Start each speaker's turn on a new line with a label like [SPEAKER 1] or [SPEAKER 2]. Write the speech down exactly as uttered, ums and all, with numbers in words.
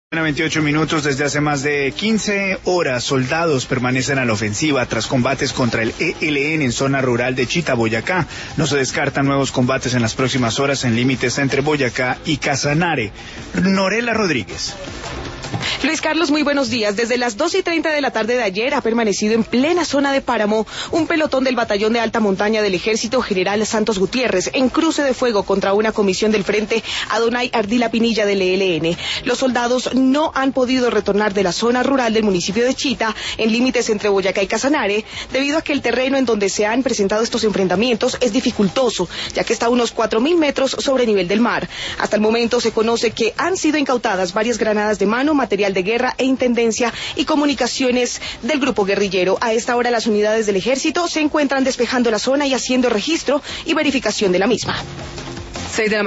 [SPEAKER 1] A veintiocho minutos, desde hace más de quince horas, soldados permanecen a la ofensiva tras combates contra el E L N en zona rural de Chita, Boyacá. No se descartan nuevos combates en las próximas horas en límites entre Boyacá y Casanare. Norela Rodríguez.
[SPEAKER 2] Luis Carlos, muy buenos días. Desde las dos y treinta de la tarde de ayer ha permanecido en plena zona de Páramo un pelotón del Batallón de Alta Montaña del Ejército General Santos Gutiérrez en cruce de fuego contra una comisión del Frente Adonai Ardila Pinilla del E L N. Los soldados no han podido retornar de la zona rural del municipio de Chita, en límites entre Boyacá y Casanare, debido a que el terreno en donde se han presentado estos enfrentamientos es dificultoso, ya que está a unos cuatro mil metros sobre nivel del mar. Hasta el momento se conoce que han sido incautadas varias granadas de mano, material de guerra e intendencia y comunicaciones del grupo guerrillero. A esta hora las unidades del ejército se encuentran despejando la zona y haciendo registro y verificación de la misma. seis de la